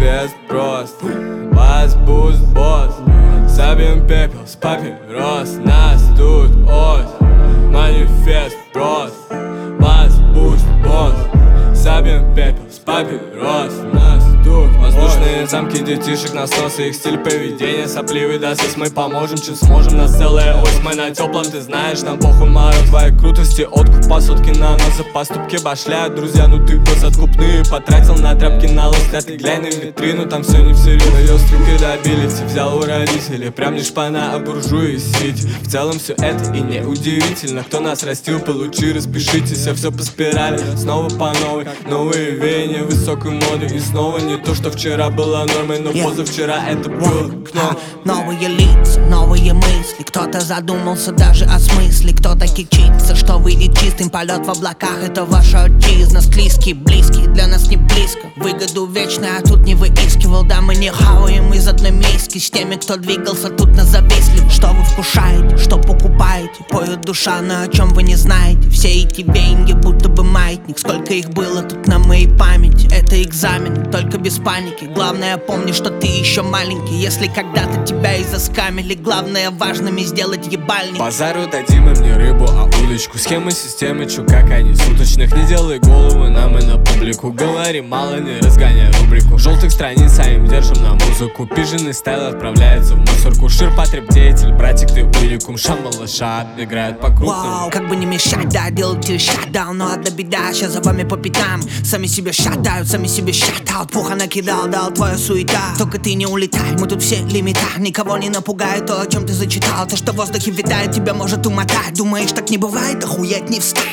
Манифест прост, вас буст босс. Сабим пепел с папирос, нас тут ось. Манифест прост, вас буст босс. Сабим пепел с папирос, нас тут воздушные замки детишек, насос и их стиль поведения сопливый досыс. Мы поможем, чем сможем, нас целая ось. Мы на теплом, ты знаешь, нам похуй морок. Твоей крутости откуп по сотке на нос. За поступки башляют друзья, ну ты просто откупные. Потратил на тряпки на лост, а ты глянь на витрину, там все не всерьез. Ее стрелки добились, взял у родителей, прям не шпана, а буржуи сити. В целом все это и не удивительно. Кто нас растил, получи, распишитесь. А все по спирали, снова по новой. Новые веяния высокой моды. И снова не то, что вчера было нормой, но позавчера это было окно. Новые лица, новые мысли. Кто-то задумался даже о смысле. Кто-то кичится, что выйдет чистым. Полет в облаках — это ваша отчизна. Склизкий, близкий, для нас не близко. Выгоду вечную, а тут не выискивал. Да, мы не хаваем из одной миски с теми, кто двигался тут на завистливо. Что вы вкушаете, что покупаете? Поет душа, но о чем вы не знаете. Все эти веяния будто бы маятник. Сколько их было тут на моей памяти. Это экзамен, только без паники. Главное, помни, что ты еще маленький. Если когда-то тебя и заскамили, главное важными сделать ебальник. Базару дадим им не рыбу, а удочку. Схемы системы, чу, как они суточных. Не делай головы нам и на публику. Говори мало, не разгоняй рубрику. Желтых страниц, а им держим на музыку. Пиженный стайл отправляется в мусорку. Ширпотреб деятель, братик, ты уникум. Шамалаша играют по крупному. Вау, как бы не мешать, да, делайте шатдаун. Но одна беда, сейчас за вами по пятам. Сами себя шатают, сами себе шатаут. Пуха накидал, дал твоя суета. Только ты не улетай, мы тут все лимита. Никого не напугает то, о чем ты зачитал. То, что в воздухе витает, тебя может умотать. Думаешь, так не бывает, охуеть не встать.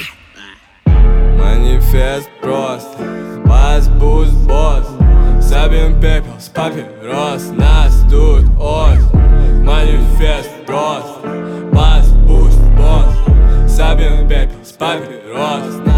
Манифест прост, вас буст босс. Сабим пепел с папирос, нас тут ось. Манифест прост, вас буст босс. Сабим пепел с папирос.